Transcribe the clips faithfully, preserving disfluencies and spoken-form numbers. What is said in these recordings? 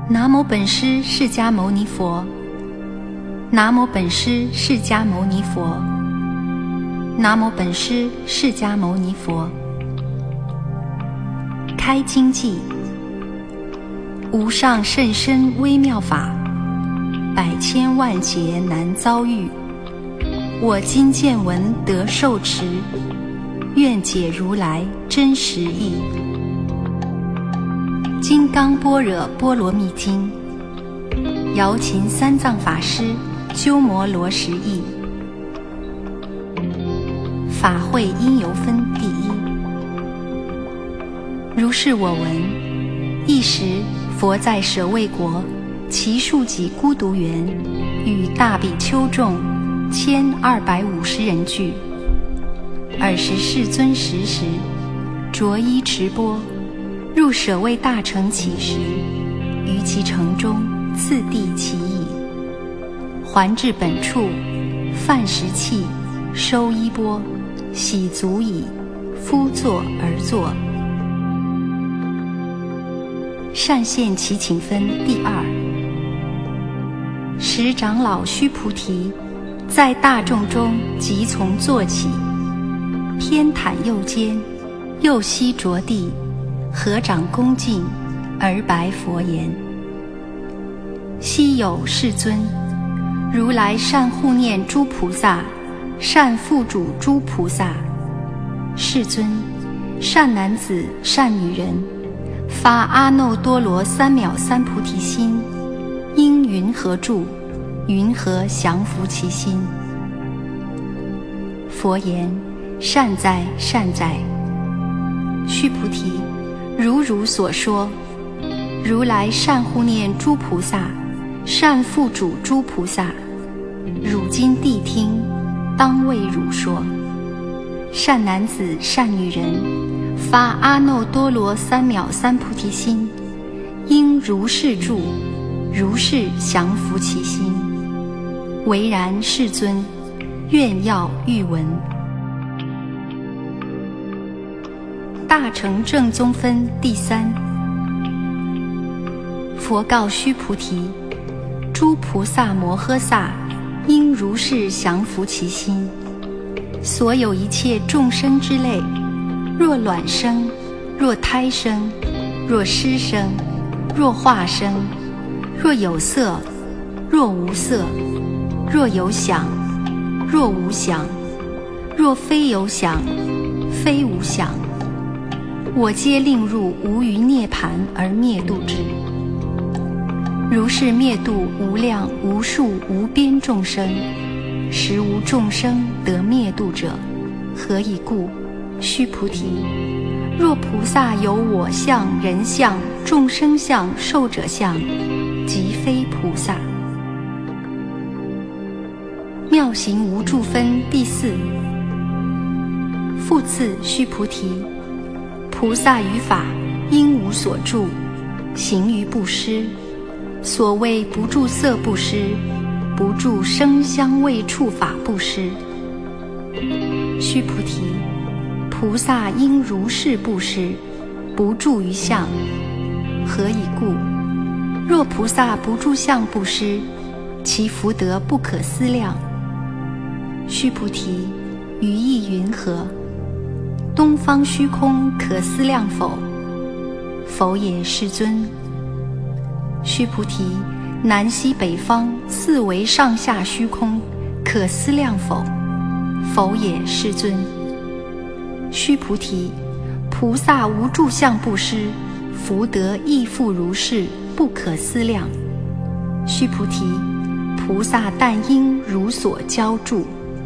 南无本师释迦牟尼佛，南无本师释迦牟尼佛，南无本师释迦牟尼佛。开经偈：无上甚深微妙法，百千万劫难遭遇。我今见闻得受持，愿解如来真实义。金刚般若波罗蜜经，瑶琴三藏法师鸠摩罗什译。法会因由分第一。如是我闻，一时佛在舍卫国祇树给孤独园，与大比丘众千二百五十人聚。尔时世尊时时着衣持钵，入舍卫大城乞食，于其城中次第其已。还至本处，饭食讫，收衣钵，洗足已，敷坐而坐。善现其请分第二。时长老须菩提在大众中即从坐起，偏袒右肩，右膝着地，合掌恭敬而白佛言：昔有世尊，如来善护念诸菩萨，善付嘱诸菩萨。世尊，善男子善女人发阿耨多罗三藐三菩提心，应云何住？云何降伏其心？佛言：善哉，善哉。须菩提，如汝所说，如来善护念诸菩萨，善付嘱诸菩萨。汝今谛听，当为汝说。善男子善女人发阿耨多罗三藐三菩提心，应如是住，如是降伏其心。唯然，世尊，愿要欲闻。大乘正宗分第三。佛告须菩提：诸菩萨摩诃萨应如是降伏其心。所有一切众生之类，若卵生，若胎生，若湿生，若化生，若有色，若无色，若有想，若无想，若非有想，非无想，我皆令入无余涅盘而灭度之。如是灭度无量无数无边众生，实无众生得灭度者。何以故？须菩提，若菩萨有我相、人相、众生相、寿者相，即非菩萨。妙行无住分第四。复次，须菩提，菩萨于法应无所住，行于布施。所谓不住色布施，不住声香味触法布施。须菩提，菩萨应如是布施，不住于相。何以故？若菩萨不住相布施，其福德不可思量。须菩提，于意云何？东方虚空可思量否？否也，世尊。须菩提，南西北方四维上下虚空可思量否？否也，世尊。须菩提，菩萨无住相布施，福德亦复如是，不可思量。须菩提，菩萨但应如所教住。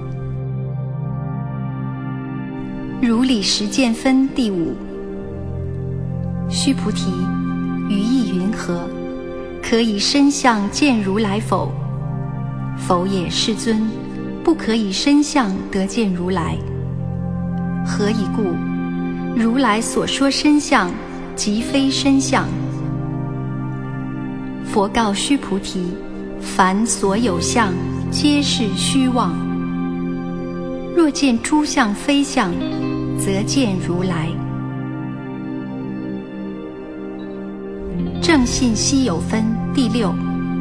如理实践分第五。须菩提，于意云何？可以身相见如来否？否也，世尊。不可以身相得见如来。何以故？如来所说身相，即非身相。佛告须菩提：凡所有相，皆是虚妄。若见诸相非相，则见如来。 正信稀有分第六。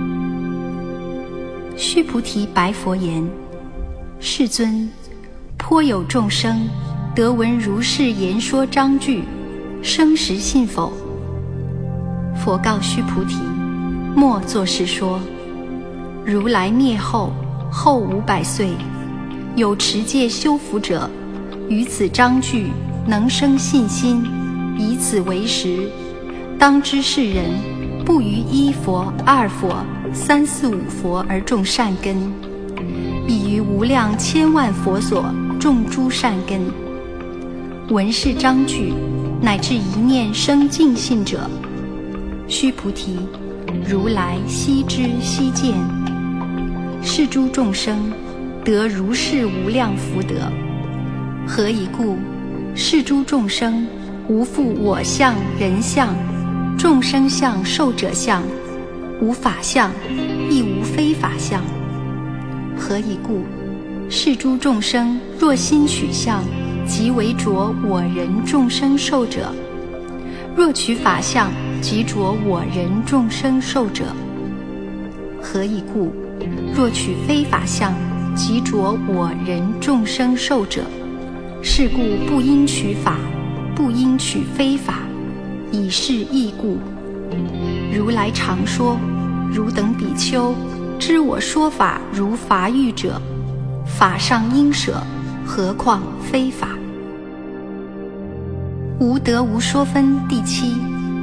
须菩提白佛言：世尊，颇有众生得闻如是言说章句，生时信否？佛告须菩提：莫作是说。如来灭后，后五百岁，有持戒修福者，于此章句能生信心，以此为实。当知是人不于一佛、二佛、三四五佛而种善根，已于无量千万佛所种诸善根。闻是章句，乃至一念生净信者，须菩提，如来悉知悉见。是诸众生得如是无量福德。何以故？是诸众生无复我相、人相、众生相、寿者相，无法相，亦无非法相。何以故？是诸众生若心取相，即为着我人众生寿者；若取法相，即着我人众生寿者。何以故？若取非法相，即着我人众生寿者。是故不应取法，不应取非法，以是义故。如来常说：汝等比丘，知我说法如法语者，法上应舍，何况非法？无得无说分第七。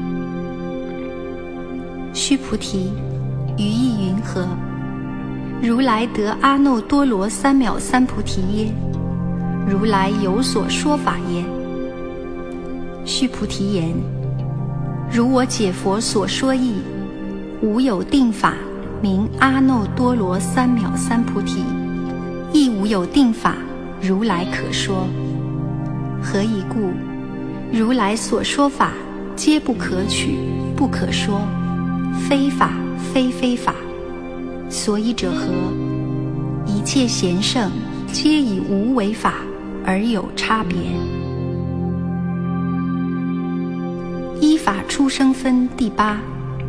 须菩提，于意云何？如来得阿耨多罗三藐三菩提耶？如来有所说法耶？须菩提言：如我解佛所说义，无有定法名阿耨多罗三藐三菩提，亦无有定法如来可说。何以故？如来所说法皆不可取，不可说，非法非非法。所以者何？一切贤圣皆以无为法而有差别。依法出生分第八。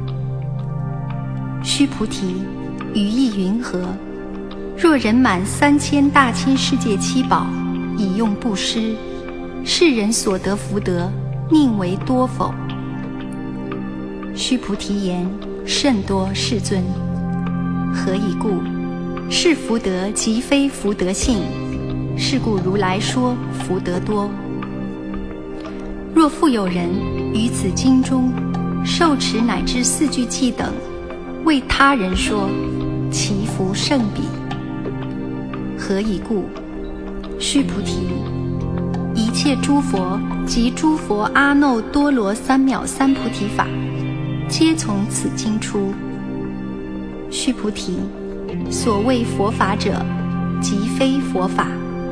须菩提，于意云何？若人满三千大千世界七宝，以用布施，是人所得福德，宁为多否？须菩提言：甚多，世尊。何以故？是福德即非福德性，是故如来说福德多。若复有人于此经中受持乃至四句偈等，为他人说，其福甚彼。何以故？须菩提，一切诸佛及诸佛阿耨多罗三藐三菩提法，皆从此经出。须菩提，所谓佛法者，即非佛法。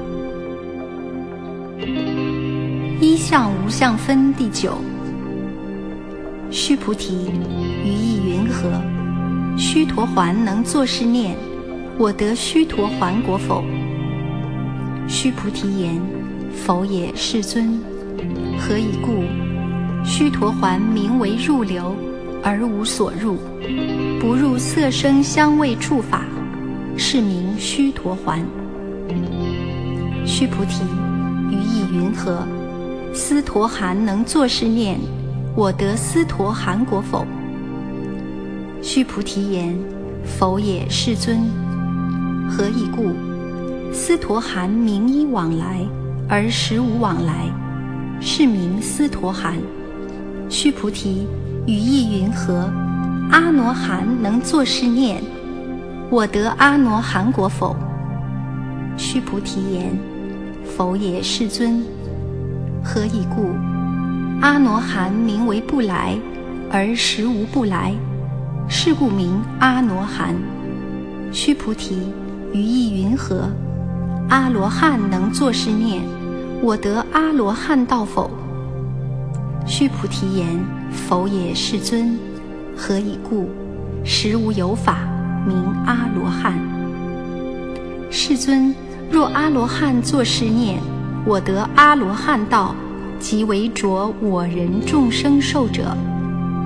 一相无相分第九。须菩提，于意云何？须陀洹能作是念：我得须陀洹果否？须菩提言：否也，世尊。何以故？须陀洹名为入流，而无所入，不入色声香味触法，是名须陀洹。须菩提，于意云何？斯陀含能作是念：我得斯陀含果否？须菩提言：否也，世尊。何以故？斯陀含名依往来，而实无往来，是名斯陀含。须菩提，于意云何？阿罗汉能作是念：我得阿罗汉果否？须菩提言：否也，世尊。何以故？阿罗汉名为不来，而实无不来，是故名阿罗汉。须菩提，于意云何？阿罗汉能作是念：我得阿罗汉道否？须菩提言：否也，世尊。何以故？实无有法名阿罗汉。世尊，若阿罗汉作是念：我得阿罗汉道，即为着我人众生寿者。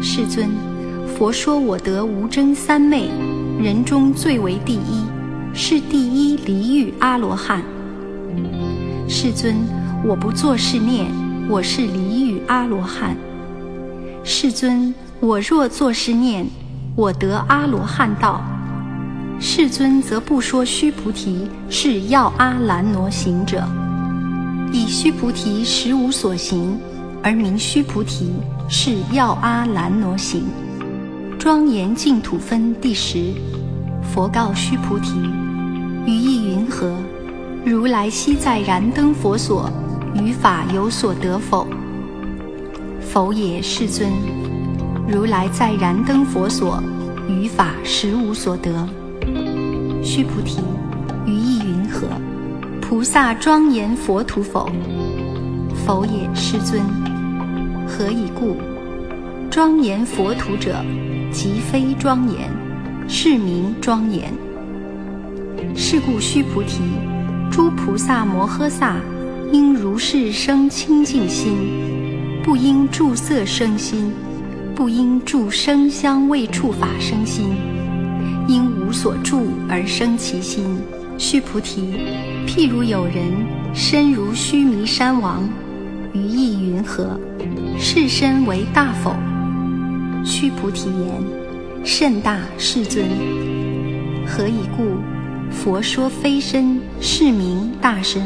世尊，佛说我得无争三昧，人中最为第一，是第一离欲阿罗汉。世尊，我不作是念，我是离欲阿罗汉。世尊，我若作是念，我得阿罗汉道。世尊则不说须菩提是要阿兰挪行者，以须菩提实无所行，而名须菩提是要阿兰挪行。庄严净土分第十。佛告须菩提：于意云何？如来昔在燃灯佛所，于法有所得否？否也，世尊。如来在燃灯佛所，于法实无所得。须菩提，于意云何？菩萨庄严佛土否？否也，世尊。何以故？庄严佛土者，即非庄严，是名庄严。是故须菩提，诸菩萨摩诃萨应如是生清净心，不应住色生心，不应住声香味触法生心，因无所住而生其心。须菩提，譬如有人身如须弥山王，于意云何？是身为大否？须菩提言：甚大，世尊。何以故？佛说非身，是名大身。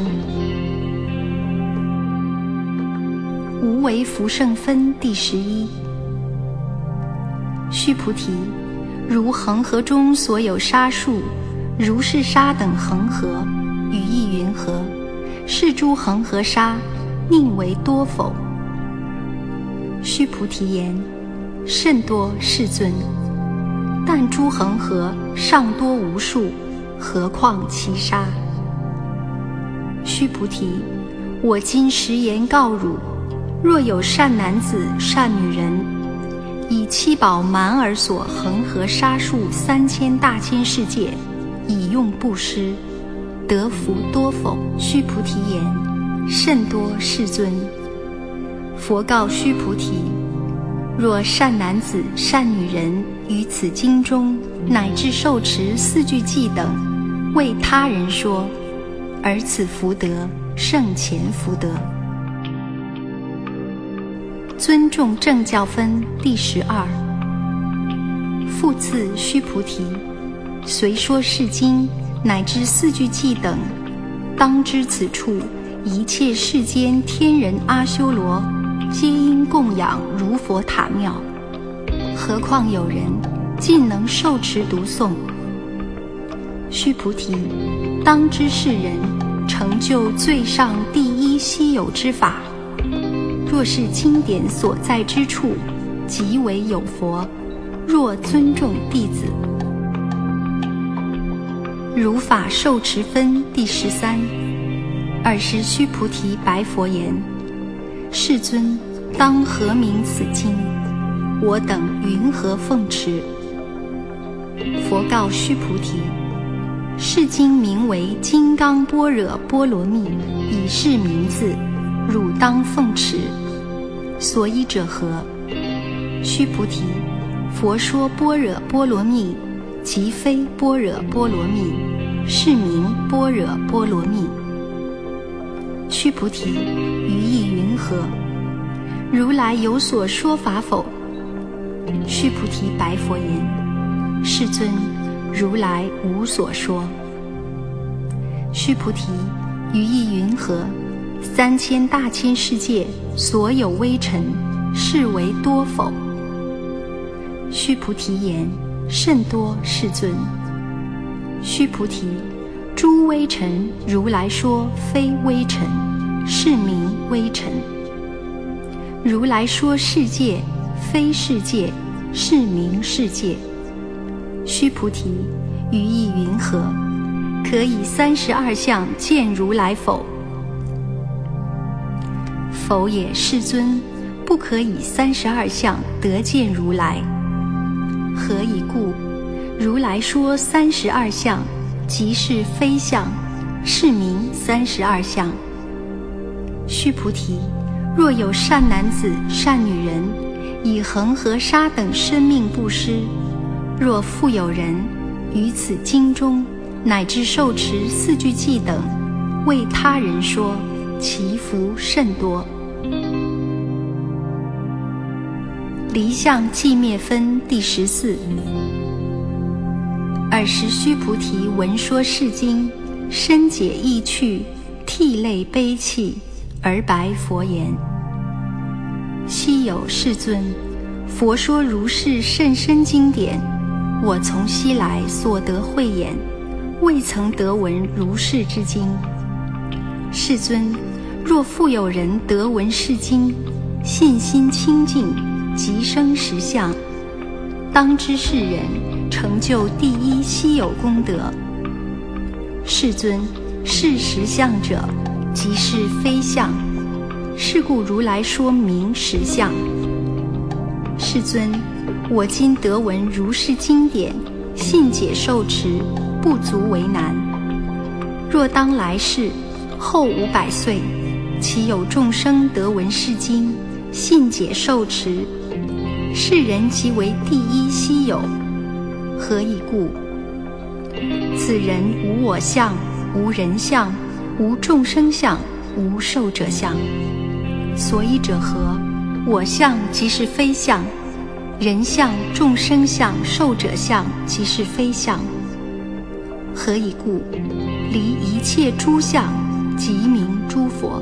无为福胜分第十一。须菩提，如恒河中所有沙数，如是沙等恒河，于意云何？是诸恒河沙，宁为多否？须菩提言：甚多，世尊。但诸恒河尚多无数，何况其沙？须菩提，我今实言告汝：若有善男子、善女人，以七宝满尔所恒河沙数三千大千世界，以用布施，得福多否？须菩提言：甚多，世尊。佛告须菩提：若善男子、善女人于此经中，乃至受持四句偈等，为他人说，而此福德胜前福德。尊重正教分第十二。复次，须菩提，虽说是经乃至四句偈等，当知此处一切世间天人阿修罗，皆应供养如佛塔庙，何况有人尽能受持读诵。须菩提，当知是人成就最上第一稀有之法，若是经典所在之处，即为有佛，若尊重弟子。如法受持分第十三。尔时须菩提白佛言：世尊，当何名此经？我等云何奉持？佛告须菩提：是经名为金刚般若波罗蜜，以是名字，汝当奉持。所依者何？须菩提，佛说般若波罗蜜，即非般若波罗蜜，是名般若波罗蜜。须菩提，于意云何？如来有所说法否？须菩提白佛言：世尊，如来无所说。须菩提，于意云何？三千大千世界所有微尘，是为多否？须菩提言：甚多，世尊。须菩提，诸微尘如来说非微尘，是名微尘。如来说世界非世界，是名世界。须菩提，于意云何？可以三十二相见如来否？否也，世尊，不可以三十二相得见如来。何以故？如来说三十二相，即是非相，是名三十二相。须菩提，若有善男子、善女人， 以恒河沙等生命布施。若复有人于此经中乃至受持四句偈等，为他人说，其福甚多。离相寂灭分第十四。尔时须菩提闻说是经，深解意趣，涕泪悲泣，而白佛言：昔有世尊，佛说如是甚深经典，我从昔来所得慧眼，未曾得闻如是之经。世尊，若复有人得闻是经，信心清净，即生实相，当知是人成就第一稀有功德。世尊，是实相者，即是非相，是故如来说明实相。世尊，我今得闻如是经典，信解受持，不足为难。若当来世后五百岁，其有众生得闻是经，信解受持，是人即为第一稀有。何以故？此人无我相，无人相，无众生相，无寿者相。所以者何？我相即是非相，人相、众生相、寿者相即是非相。何以故？离一切诸相，即名诸佛。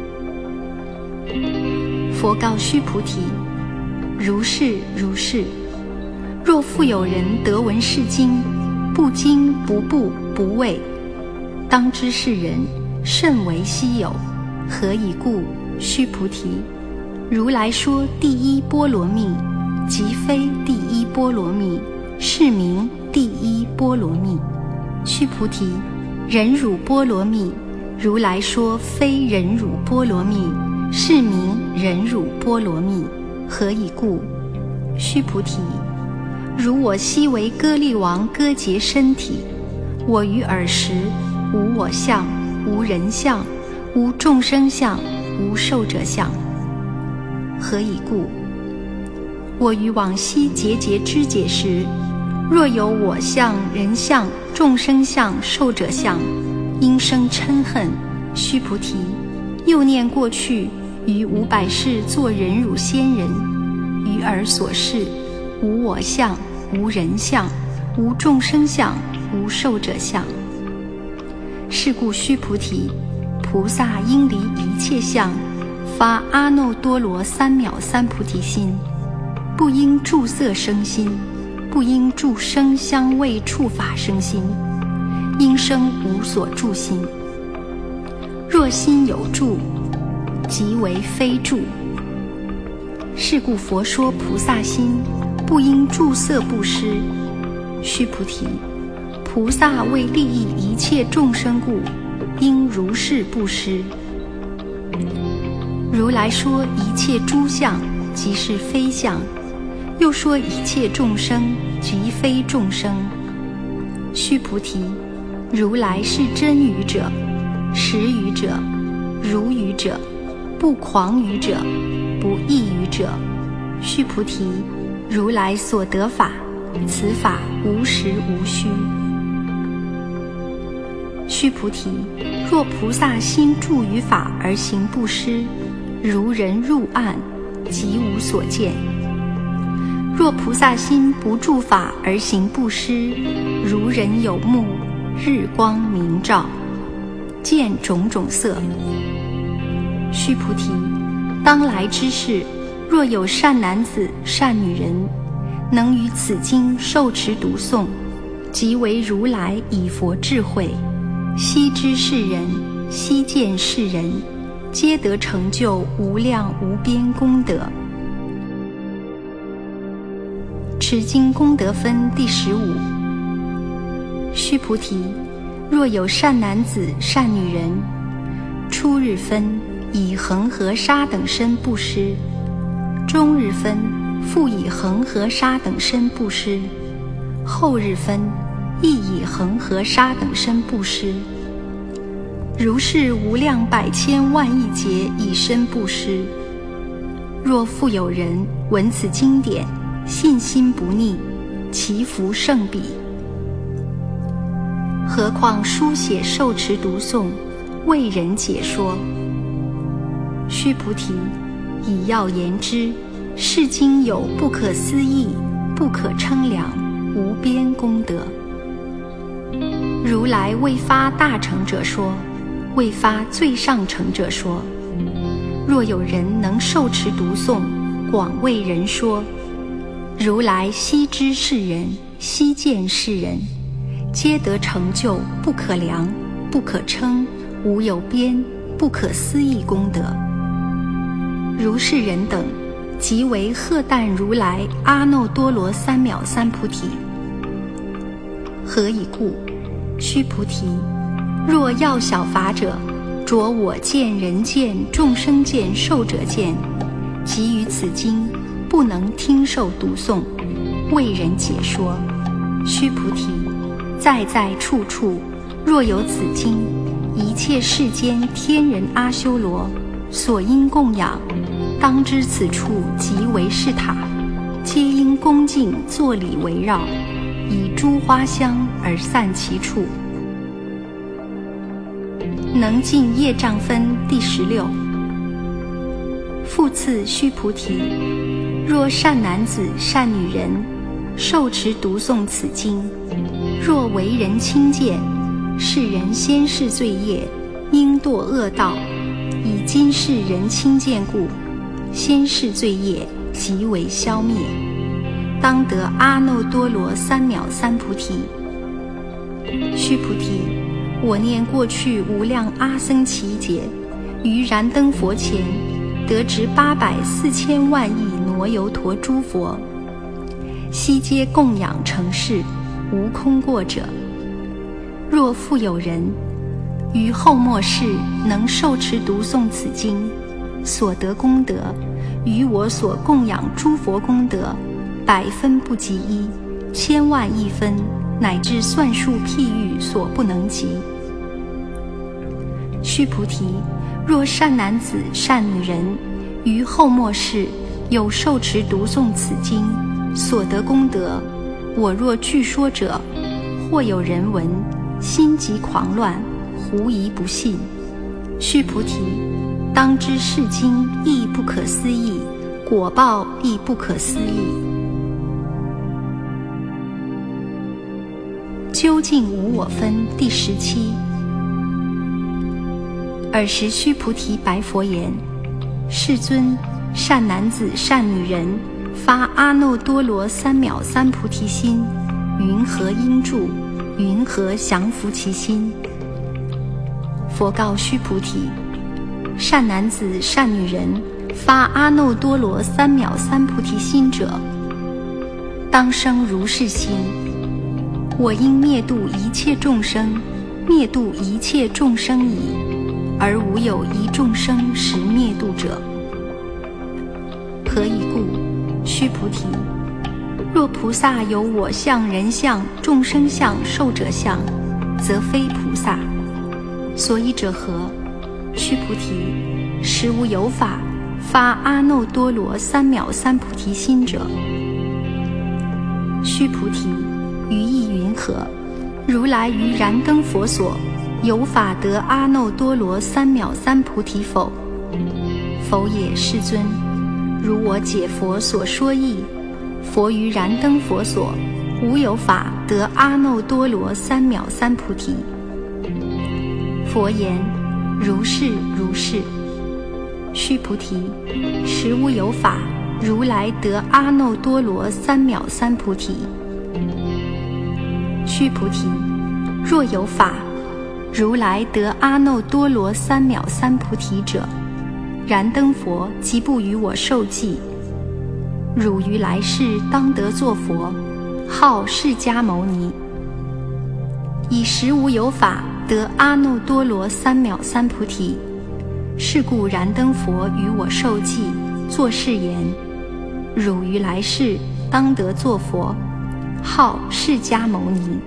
佛告须菩提：如是如是。若复有人得闻是经，不惊不怖不畏，当知是人甚为稀有。何以故？须菩提，如来说第一波罗蜜，即非第一波罗蜜，是名第一波罗蜜。须菩提，忍辱波罗蜜，如来说非忍辱波罗蜜，是名忍辱波罗蜜。何以故？须菩提，如我昔为歌利王割截身体，我于尔时无我相，无人相，无众生相，无寿者相。何以故？我于往昔节节肢解时，若有我相、人相、众生相、寿者相，因生嗔恨。须菩提，又念过去于五百世作忍辱仙人，于尔所示无我相，无人相，无众生相，无寿者相。是故须菩提，菩萨应离一切相，发阿耨多罗三藐三菩提心，不应住色生心，不应住声香味触法生心，应生无所住心。若心有住，即为非住。是故佛说菩萨心，不应住色布施。须菩提，菩萨为利益一切众生故，应如是布施。如来说一切诸相，即是非相，又说一切众生，即非众生。须菩提，如来是真语者，实语者，如语者，不诳语者，不异语者。须菩提，如来所得法，此法无实无虚。须菩提，若菩萨心住于法而行布施，如人入暗，即无所见。若菩萨心不住法而行布施，如人有目，日光明照，见种种色。须菩提，当来之世，若有善男子、善女人，能于此经受持读诵，即为如来以佛智慧，悉知是人，悉见是人，皆得成就无量无边功德。持经功德分第十五。须菩提，若有善男子、善女人，初日分以恒河沙等身布施，中日分复以恒河沙等身布施，后日分亦以恒河沙等身布施。如是无量百千万亿劫以身布施。 若复有人闻此经典，信心不逆，其福胜彼。何况书写受持读诵，为人解说。须菩提，以要言之，是经有不可思议、不可称量、无边功德。如来为发大乘者说，为发最上乘者说。若有人能受持读诵，广为人说，如来悉知是人，悉见是人，皆得成就不可量、不可称、无有边、不可思议功德。如是人等，即为荷担如来阿耨多罗三藐三菩提。何以故？须菩提，若要小法者，着我见、人见、众生见、寿者见，即于此经不能听受读诵，为人解说。须菩提，在在处处，若有此经，一切世间天人阿修罗所应供养，当知此处即为是塔，皆应恭敬作礼围绕，以诸花香而散其处。能尽业障分第十六。复次，须菩提，若善男子、善女人受持读诵此经，若为人轻贱，是人先世罪业，应堕恶道，以今世人轻贱故，先世罪业即为消灭，当得阿耨多罗三藐三菩提。须菩提，我念过去无量阿僧祇劫，于燃灯佛前得值八百四千万亿挪游陀诸佛，悉皆供养成事，无空过者。若复有人于后末世能受持读诵此经，所得功德，于我所供养诸佛功德，百分不及一，千万亿分，乃至算数譬喻所不能及。须菩提，若善男子、善女人于后末世有受持读诵此经，所得功德，我若据说者，或有人闻，心急狂乱，狐疑不信。须菩提，当知是经亦不可思议，果报亦不可思议。究竟无我分第十七。尔时须菩提白佛言：世尊，善男子、善女人发阿耨多罗三藐三菩提心，云何应住？云何降伏其心？佛告须菩提：善男子、善女人发阿耨多罗三藐三菩提心者，当生如是心：我应灭度一切众生，灭度一切众生已，而无有一众生实灭度者。何以故？须菩提，若菩萨有我相、人相、众生相、寿者相，则非菩萨。所以者何？须菩提，实无有法发阿耨多罗三藐三菩提心者。须菩提，于意云何？如来于燃灯佛所有法得阿耨多罗三藐三菩提否？否也，世尊。如我解佛所说义，佛于燃灯佛所无有法得阿耨多罗三藐三菩提。佛言：如是如是。须菩提，实无有法如来得阿耨多罗三藐三菩提。须菩提，若有法如来得阿耨多罗三藐三菩提者，燃灯佛即不与我受记。汝于来世当得作佛，号释迦牟尼。以实无有法得阿耨多罗三藐三菩提，是故燃灯佛与我受记，作是言：汝于来世当得作佛，号释迦牟尼。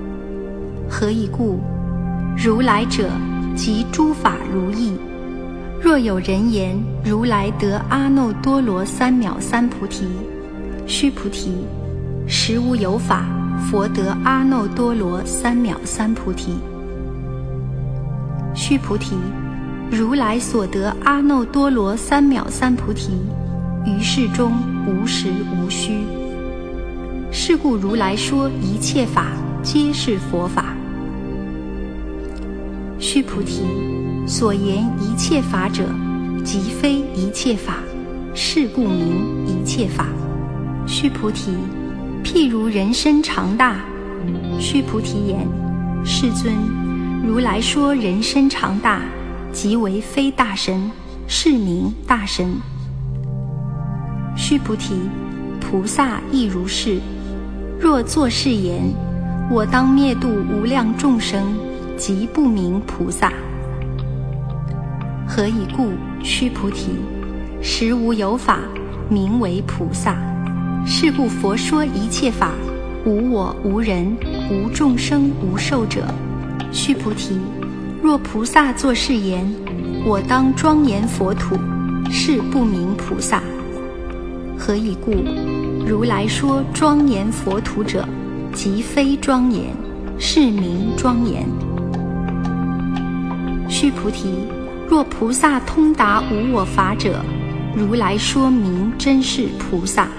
何以故？如来者即诸法如意， 若有人言如来得阿耨多罗三藐三菩提，须菩提，实无有法佛得阿耨多罗三藐三菩提。须菩提，如来所得阿耨多罗三藐三菩提，于世中无实无虚。是故如来说一切法皆是佛法。须菩提，所言一切法者，即非一切法，是故名一切法。须菩提，譬如人身长大。须菩提言：世尊，如来说人身长大，即为非大神，是名大神。须菩提，菩萨亦如是。若作是言，我当灭度无量众生，即不名菩萨。何以故？须菩提，实无有法名为菩萨。是故佛说一切法，无我无人无众生无寿者。须菩提，若菩萨作是言，我当庄严佛土，是不名菩萨。何以故？如来说庄严佛土者，即非庄严，是名庄严。须菩提，若菩萨通达无我法者，如来说名真是菩萨。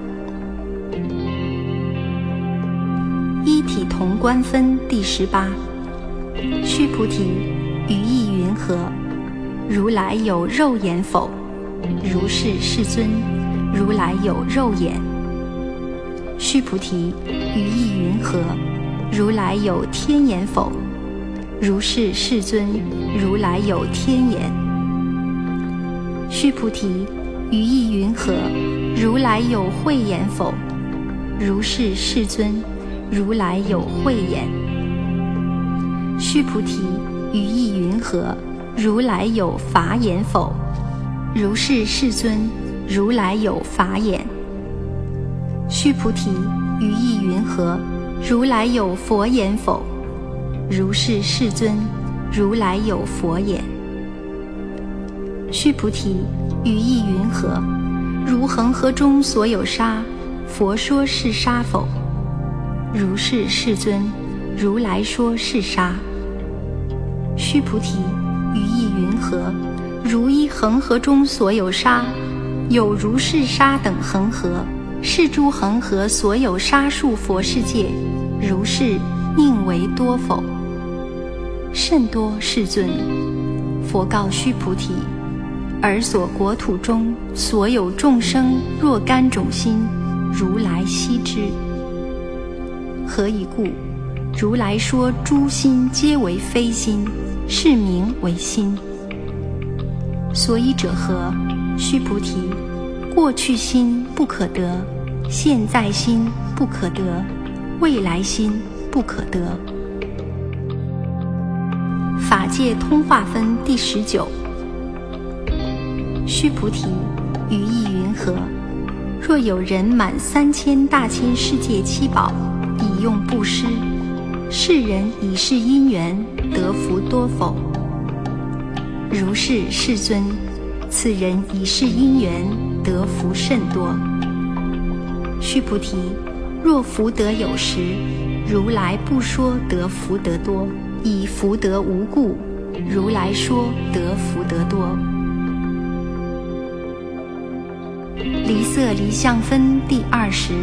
一体同观分第十八。须菩提，于意云何？如来有肉眼否？如是，世尊，如来有肉眼。须菩提，于意云何？如来有天眼否？如是，世尊，如来有天眼。须菩提，于意云何？如来有慧眼否？如是，世尊，如来有慧眼。须菩提，于意云何？如来有法眼否？如是，世尊，如来有法眼。须菩提，于意云何？如来有佛眼否？如是，世尊，如来有佛眼。须菩提，于意云何？如恒河中所有沙，佛说是沙否？如是，世尊，如来说是沙。须菩提，于意云何？如一恒河中所有沙，有如是沙等恒河，是诸恒河所有沙数佛世界，如是宁为多否？甚多，世尊。佛告须菩提：尔所国土中所有众生若干种心，如来悉知。何以故？如来说诸心皆为非心，是名为心。所以者何？须菩提，过去心不可得，现在心不可得，未来心不可得。法界通化分第十九。须菩提，于意云何？若有人满三千大千世界七宝，以用布施，是人以是因缘得福多否？如是，世尊，此人以是因缘得福甚多。须菩提，若福德有时，如来不说得福德多，以福德无故，如来说得福德多。离色离相分第二十。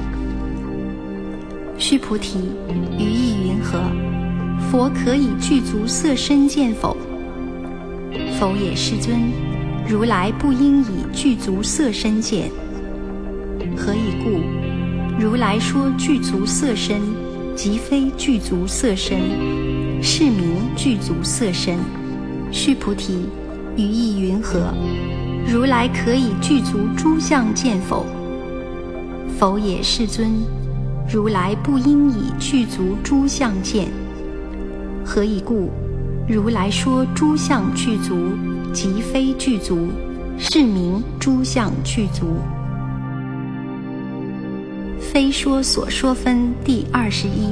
须菩提，于意云何？佛可以具足色身见否？否也，世尊，如来不应以具足色身见。何以故？如来说具足色身，即非具足色身，是名具足色身。须菩提，于意云何？如来可以具足诸相见否？否也，世尊，如来不应以具足诸相见。何以故？如来说诸相具足，即非具足，是名诸相具足。非说所说分第二十一。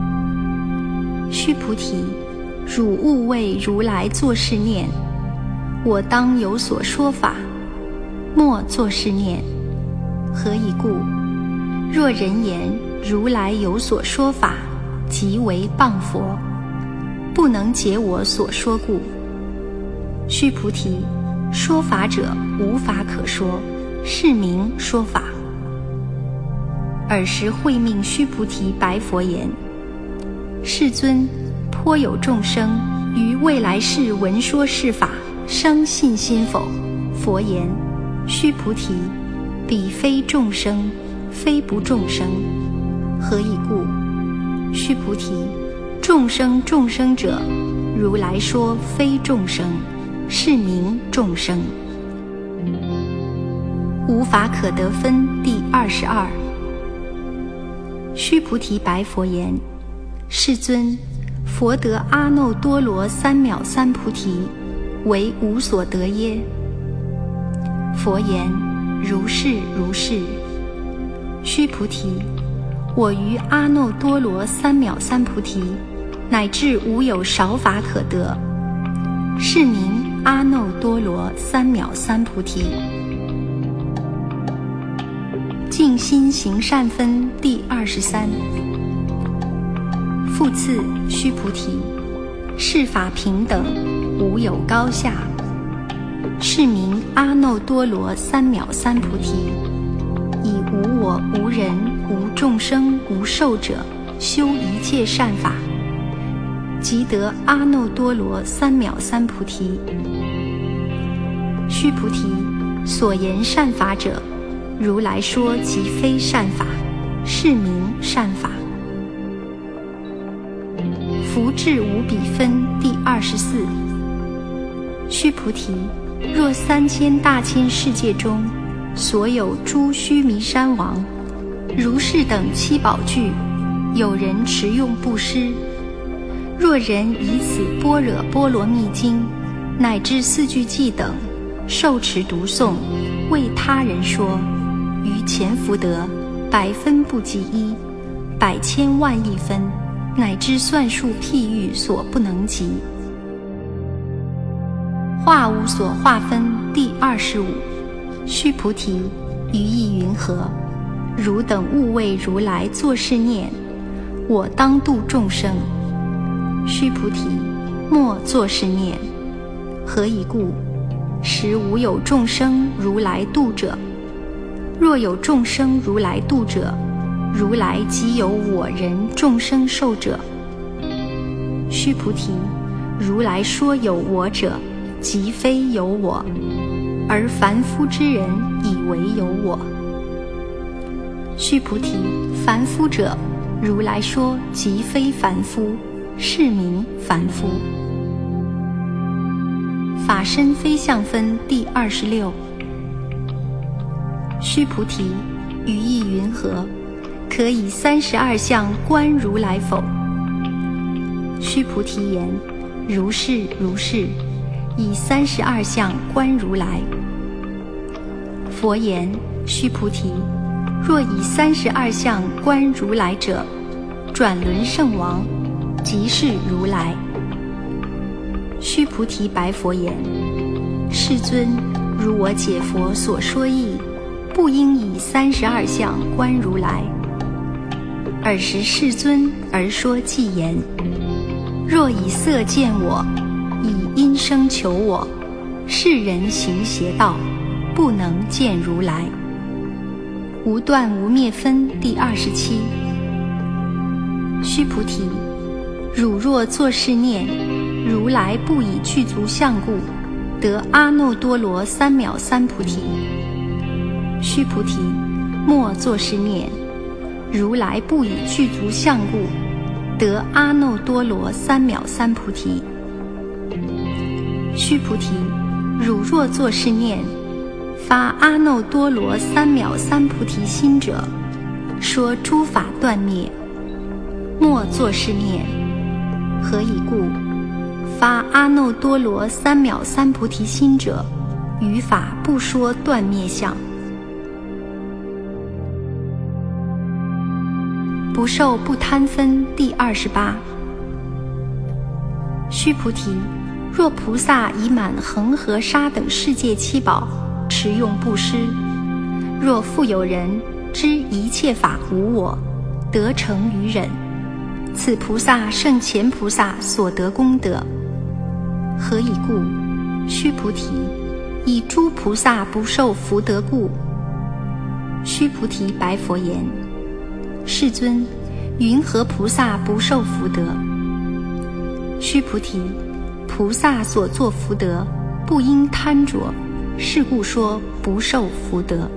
须菩提，汝勿为如来作是念： 我当有所说法，莫作是念。何以故？若人言如来有所说法，即为谤佛，不能解我所说故。须菩提，说法者无法可说，是名说法。尔时慧命须菩提白佛言：世尊，颇有众生于未来世闻说是法，生信心否？佛言：须菩提，彼非众生，非不众生。何以故？须菩提，众生众生者，如来说非众生，是名众生。无法可得分第二十二。须菩提白佛言：世尊，佛得阿耨多罗三藐三菩提，为无所得耶？佛言：如是如是。须菩提，我于阿耨多罗三藐三菩提，乃至无有少法可得，是名阿耨多罗三藐三菩提。净心行善分第二十三。复次，须菩提，是法平等，无有高下，是名阿耨多罗三藐三菩提。以无我无人无众生无寿者，修一切善法，即得阿耨多罗三藐三菩提。须菩提，所言善法者，如来说即非善法，是名善法。福智无比分第二十四。须菩提，若三千大千世界中，所有诸须弥山王、如是等七宝具，有人持用布施，若人以此般若波罗蜜经乃至四句偈等受持读诵，为他人说，于前福德百分不及一，百千万亿分，乃至算数譬喻所不能及。化无所化分第二十五。须菩提，于意云何？汝等勿为如来作是念：我当度众生。须菩提，莫作是念。何以故？实无有众生如来度者。若有众生如来度者，如来即有我人众生寿者。须菩提，如来说有我者，即非有我，而凡夫之人以为有我。须菩提，凡夫者，如来说即非凡夫，是名凡夫。法身非相分第二十六。须菩提，于意云何？可以三十二相观如来否？须菩提言：如是如是，以三十二相观如来。佛言：须菩提，若以三十二相观如来者，转轮圣王，即是如来。须菩提白佛言：世尊，如我解佛所说义，不应以三十二相观如来。尔时世尊而说偈言：若以色见我，以音声求我，是人行邪道，不能见如来。无断无灭分第二十七。须菩提，汝若作是念：如来不以具足相故，得阿耨多罗三藐三菩提。须菩提，莫作是念：如来不以具足相故，得阿耨多罗三藐三菩提。须菩提，汝若作是念，发阿耨多罗三藐三菩提心者，说诸法断灭。莫作是念。何以故？发阿耨多罗三藐三菩提心者，于法不说断灭相。不受不贪分第二十八。须菩提， 若菩萨已满恒河沙等世界七宝，持用布施；若复有人知一切法无我，得成于忍，此菩萨胜前菩萨所得功德。何以故？须菩提，以诸菩萨不受福德故。须菩提白佛言：世尊，云何菩萨不受福德？须菩提，菩萨所作福德，不应贪着，是故说不受福德。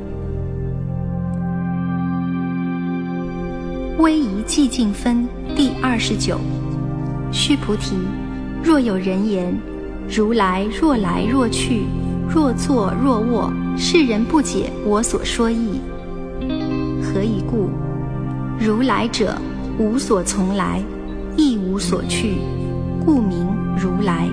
威仪寂静分第二十九。须菩提，若有人言：如来若来若去，若坐若卧，世人不解我所说义。何以故？如来者，无所从来，亦无所去，故名如来。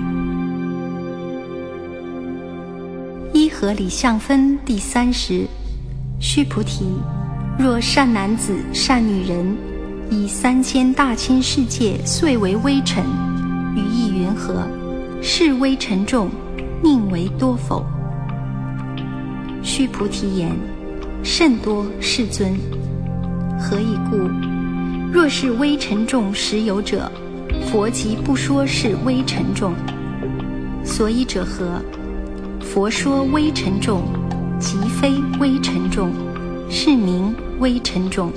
依合理相分第三十。须菩提，若善男子善女人，以三千大千世界遂为微尘，于意云何？是微尘众，宁为多否？须菩提言：甚多，世尊。何以故？若是微尘众实有者，佛即不说是微尘众。所以者何？佛说微尘众，即非微尘众，是名微尘众。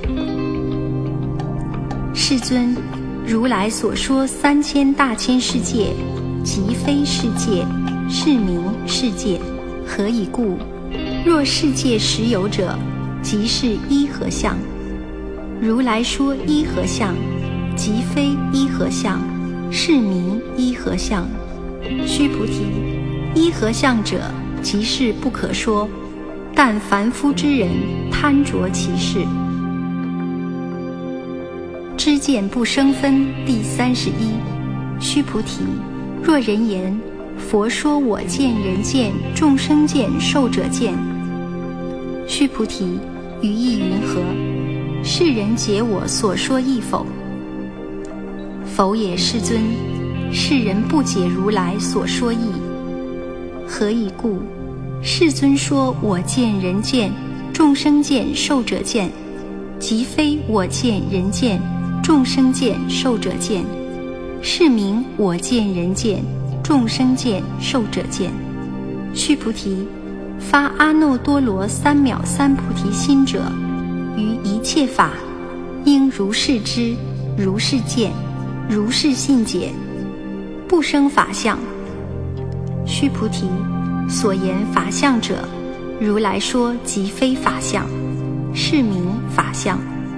世尊，如来所说三千大千世界，即非世界，是名世界。何以故？若世界实有者，即是依合相。如来说依合相，即非依合相，是名依合相。须菩提，依合相者，即是不可说，但凡夫之人贪着其事。知见不生分第三十一。须菩提，若人言：佛说我见人见众生见寿者见。须菩提，于意云何？世人解我所说义否？否也，世尊。世人不解如来所说义。何以故？世尊说我见人见众生见寿者见，即非我见人见众生见寿者见，是名我见人见众生见寿者见。须菩提，发阿耨多罗三藐三菩提心者，于一切法应如是知，如是见，如是信解，不生法相。须菩提，所言法相者，如来说即非法相，是名法相。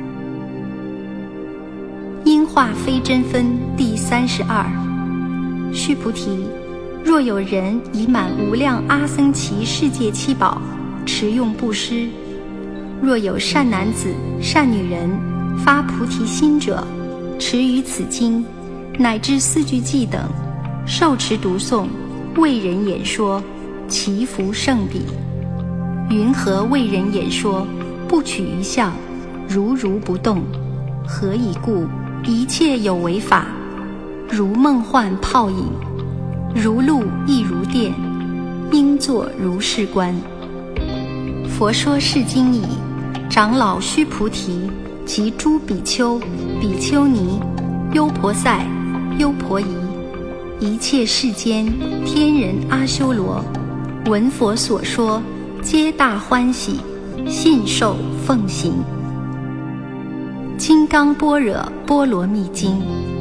因化非真分第三十二。须菩提，若有人以满无量阿僧祇世界七宝，持用布施；若有善男子善女人发菩提心者，持于此经乃至四句偈等，受持读诵，为人演说，其福胜彼。云何为人演说？不取于相，如如不动。何以故？一切有为法，如梦幻泡影，如露亦如电，应作如是观。佛说是经已，长老须菩提及诸比丘、比丘尼、优婆塞、优婆夷，一切世间天人阿修罗，闻佛所说，皆大欢喜，信受奉行。金刚般若波罗蜜经。